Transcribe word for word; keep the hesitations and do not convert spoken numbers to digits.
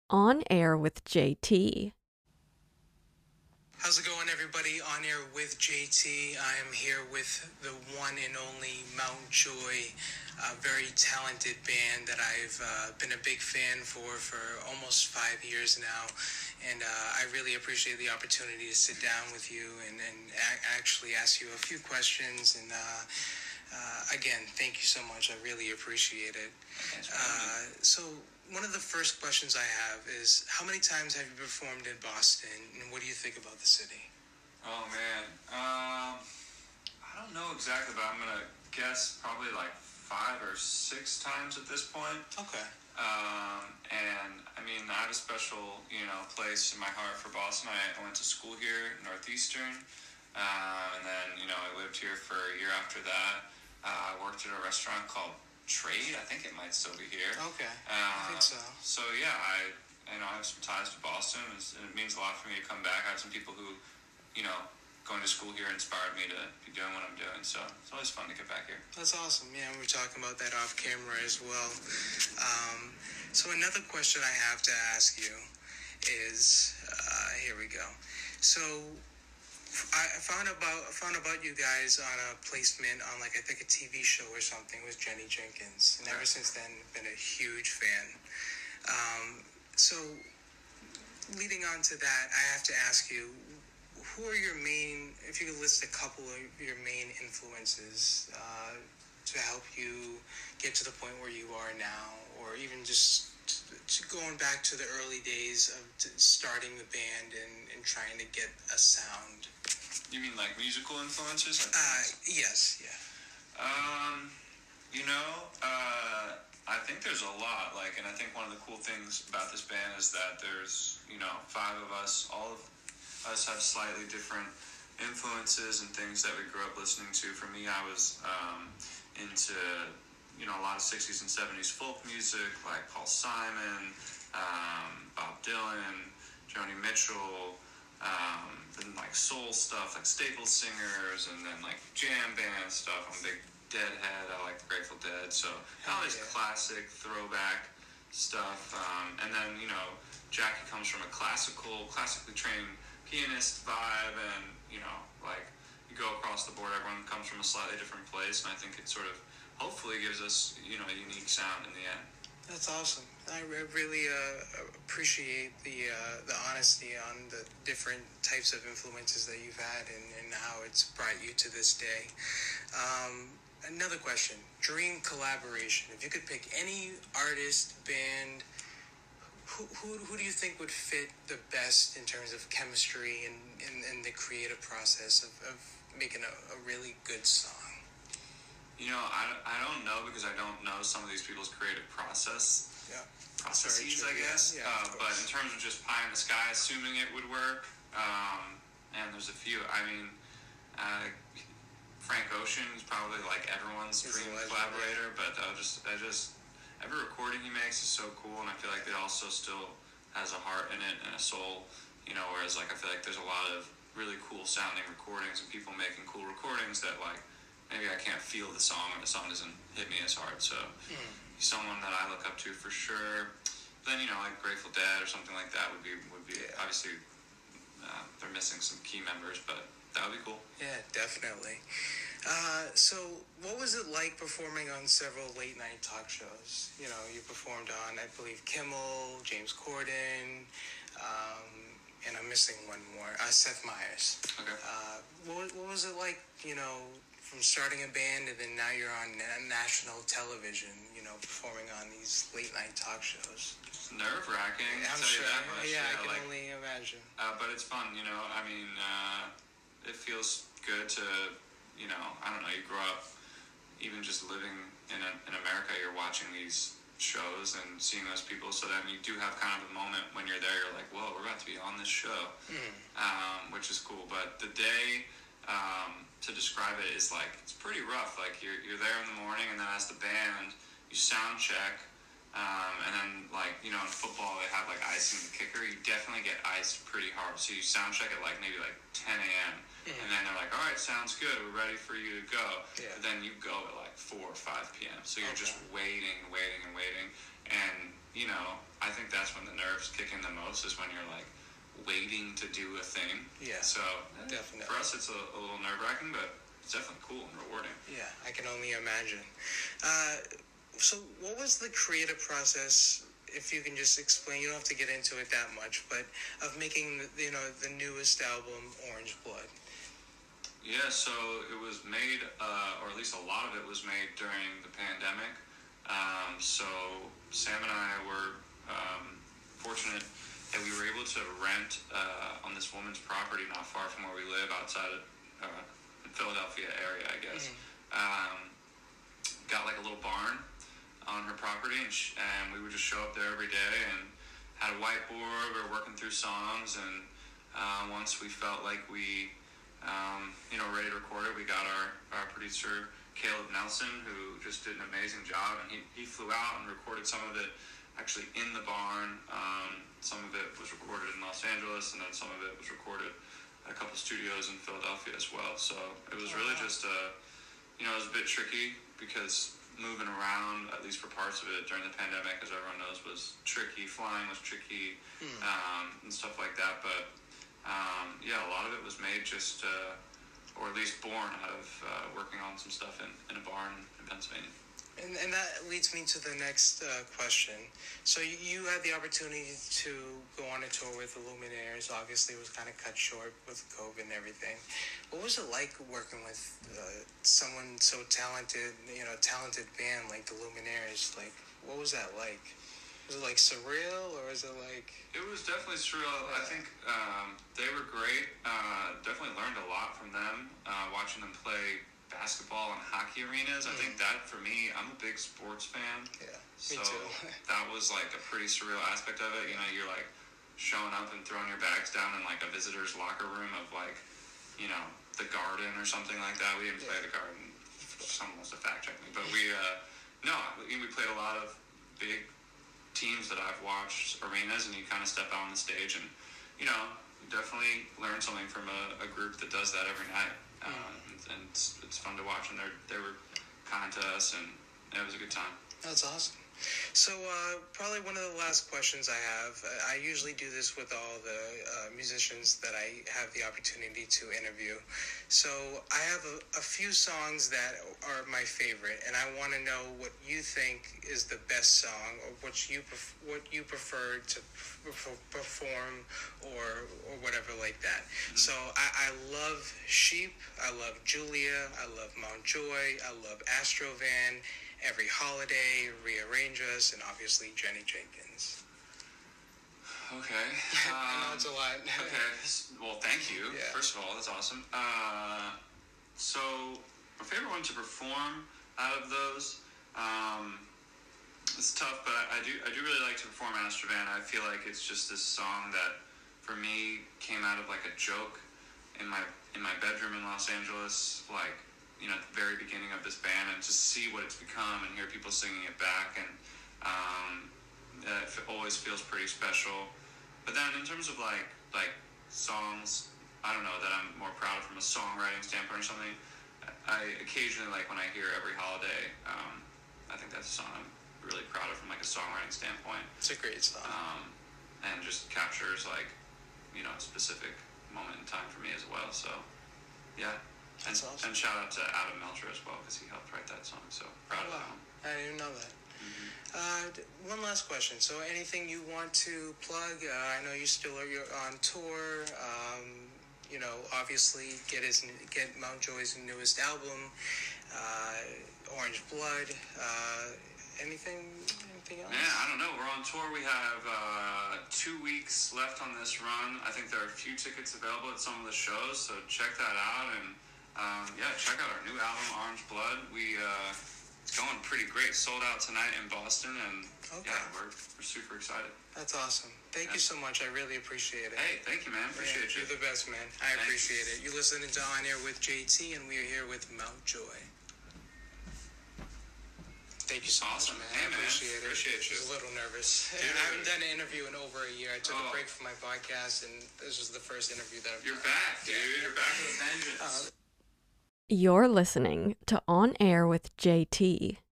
On Air with J T. How's it going, everybody? On Air with J T. I am here with the one and only Mount Joy, a very talented band that I've uh, been a big fan for for almost five years now. And uh, I really appreciate the opportunity to sit down with you and, and a- actually ask you a few questions. And uh, uh, again, thank you so much. I really appreciate it. Uh, so one of the first questions I have is, how many times have you performed in Boston, and what do you think about the city? Oh man, um, I don't know exactly, but I'm gonna guess probably like five or six times at this point. Okay. Um, and I mean, I have a special, you know, place in my heart for Boston. I, I went to school here, Northeastern, uh, and then you know I lived here for a year after that. Uh, I worked at a restaurant called Trade. I think it might still be here. Okay. Uh, I think so. So yeah, I you know I have some ties to Boston, and it means a lot for me to come back. I have some people who, you know, going to school here inspired me to be doing what I'm doing. So it's always fun to get back here. That's awesome. Yeah, we were talking about that off camera as well. Um, so another question I have to ask you is, uh, here we go. So I found about found about you guys on a placement on like I think a T V show or something with Jenny Jenkins, and ever since then been a huge fan. Um, so leading on to that, I have to ask you, who are your main, if you could list a couple of your main influences uh, to help you get to the point where you are now, or even just to, to going back to the early days of t- starting the band and, and trying to get a sound? You mean like musical influences? Like Uh, yes, yeah. Um, you know, uh, I think there's a lot. Like, and I think one of the cool things about this band is that there's, you know, five of us. All of us have slightly different influences and things that we grew up listening to. For me, I was um, into, you know, a lot of sixties and seventies folk music, like Paul Simon, um, Bob Dylan, Joni Mitchell. Um, then like soul stuff, like Staple Singers, and then like jam band stuff. I'm a big Deadhead. I like the Grateful Dead. So all this yeah. classic throwback stuff. Um, and then you know, Jackie comes from a classical, classically trained pianist vibe, and you know, like you go across the board, everyone comes from a slightly different place, and I think it sort of hopefully gives us you know a unique sound in the end. That's awesome. I re- really uh, appreciate the uh, the honesty on the different types of influences that you've had and, and how it's brought you to this day. Um, another question: dream collaboration. If you could pick any artist, band, who who, who do you think would fit the best in terms of chemistry and, and, and the creative process of, of making a, a really good song? You know, I, I don't know because I don't know some of these people's creative process Yeah. processes, Very I true, guess. yeah, yeah, uh, of but course. in terms of just pie in the sky, assuming it would work, um, and there's a few. I mean, uh, Frank Ocean is probably like everyone's He's a dream legend, collaborator, but I just, I just, every recording he makes is so cool, and I feel like it also still has a heart in it and a soul, you know, whereas like I feel like there's a lot of really cool sounding recordings and people making cool recordings that like maybe I can't feel the song or the song doesn't hit me as hard. So Mm. he's someone that I look up to for sure. Then you know like Grateful Dead or something like that would be would be Yeah. obviously uh, they're missing some key members, but that would be cool. Yeah, definitely. Uh, so, what was it like performing on several late night talk shows? You know, you performed on, I believe, Kimmel, James Corden, um, and I'm missing one more, uh, Seth Meyers. Okay. Uh, what, what was it like, you know, from starting a band and then now you're on na- national television, you know, performing on these late night talk shows? It's nerve wracking. I'm tell sure. you that much. Yeah, I can like, only imagine. Uh, but it's fun, you know. I mean, uh, it feels good to, you know, I don't know. You grow up, even just living in a, in America, you're watching these shows and seeing those people. So then you do have kind of a moment when you're there. You're like, whoa, we're about to be on this show, Mm. um, which is cool. But the day. Um, to describe it is like it's pretty rough. Like you're you're there in the morning, and then as the band, you sound check, um, and then like you know in football they have like icing the kicker. You definitely get iced pretty hard. So you sound check at like maybe like ten a.m. Mm. and then they're like, all right, sounds good. We're ready for you to go. Yeah. But then you go at like four or five p.m. So you're Okay. just waiting, waiting, and waiting, and you know I think that's when the nerves kick in the most, is when you're like waiting to do a thing. Yeah, So eh, definitely. for us, it's a, a little nerve wracking, but it's definitely cool and rewarding. Yeah, I can only imagine. Uh, so what was the creative process, if you can just explain, you don't have to get into it that much, but of making, you know, the newest album, Orange Blood? Yeah, so it was made, uh, or at least a lot of it was made during the pandemic. Um, so Sam and I were um, fortunate that we were able to rent uh, on this woman's property not far from where we live, outside of uh, Philadelphia area, I guess. Mm-hmm. Um, got like a little barn on her property, and, sh- and we would just show up there every day and had a whiteboard. We were working through songs, and uh, once we felt like we Um, you know, ready to record it, we got our, our producer, Caleb Nelson, who just did an amazing job, and he, he flew out and recorded some of it actually in the barn. Um, some of it was recorded in Los Angeles, and then some of it was recorded at a couple studios in Philadelphia as well. So it was really just, a, you know, it was a bit tricky, because moving around, at least for parts of it during the pandemic, as everyone knows, was tricky. Flying was tricky, mm. um, and stuff like that, but Um, yeah, a lot of it was made just, uh, or at least born out of uh, working on some stuff in, in a barn in Pennsylvania. And, and that leads me to the next uh, question. So you, you had the opportunity to go on a tour with the Luminaires. Obviously, it was kind of cut short with COVID and everything. What was it like working with uh, someone so talented, you know, talented band like the Luminaires? Like, what was that like? Was it like surreal, or is it like... It was definitely surreal. Yeah. I think um, they were great. Uh, definitely learned a lot from them, uh, watching them play basketball and hockey arenas. Mm. I think that, for me, I'm a big sports fan. Yeah, so me too. That was like a pretty surreal aspect of it. You know, you're like showing up and throwing your bags down in like a visitor's locker room of like, you know, the Garden or something like that. We didn't yeah. play the Garden. Someone wants to fact check me. But we, uh, no, we played a lot of big teams that I've watched arenas, and you kind of step out on the stage and, you know, definitely learn something from a, a group that does that every night. Um, mm. and, and it's, it's fun to watch, and they they were kind to us, and it was a good time. That's awesome. So uh, probably one of the last questions I have, uh, I usually do this with all the uh, musicians that I have the opportunity to interview. So I have a, a few songs that are my favorite, and I want to know what you think is the best song, or what you pref- what you prefer to p- perform, or or whatever like that. Mm-hmm. So I, I love Sheep, I love Julia, I love Mount Joy, I love Astrovan, Every Holiday, Rearrange Us, and obviously Jenny Jenkins. Okay. Um, I know it's a lot. Okay. Well, thank you. Yeah. First of all, that's awesome. Uh, so, my favorite one to perform out of those, um, it's tough, but I, I do I do really like to perform Astrovan. I feel like it's just this song that, for me, came out of like a joke in my in my bedroom in Los Angeles, like, you know, at the very beginning of this band, and to see what it's become and hear people singing it back, and um, it always feels pretty special. But then in terms of like like songs, I don't know, that I'm more proud of from a songwriting standpoint or something, I occasionally, like when I hear Every Holiday, um, I think that's a song I'm really proud of from like a songwriting standpoint. It's a great song. Um, and just captures like, you know, a specific moment in time for me as well. So, yeah. And, That's awesome. And shout out to Adam Melcher as well, because he helped write that song. So proud oh, of wow. him. I didn't even know that. Mm-hmm. Uh, one last question. So, anything you want to plug? Uh, I know you still are you're on tour. Um, you know, obviously, get his get Mount Joy's newest album, uh, Orange Blood. Uh, anything? Anything else? Yeah, I don't know. We're on tour. We have uh, two weeks left on this run. I think there are a few tickets available at some of the shows, so check that out. And Um, yeah, check out our new album, Orange Blood. We, uh, it's going pretty great. Sold out tonight in Boston, and okay. yeah, we're, we're super excited. That's awesome. Thank yeah. you so much. I really appreciate it. Hey, thank you, man. Appreciate yeah, you. You're the best, man. I Thanks. appreciate it. You're listening to On Air with J T, and we are here with Mount Joy. Thank you so awesome. much, man. Hey, I appreciate man. it. Appreciate you. I was a little nervous. Dude. I haven't done an interview in over a year. I took oh. a break from my podcast, and this was the first interview that I've You're done. back, dude. Yeah. You're back with a vengeance. You're listening to On Air with J T.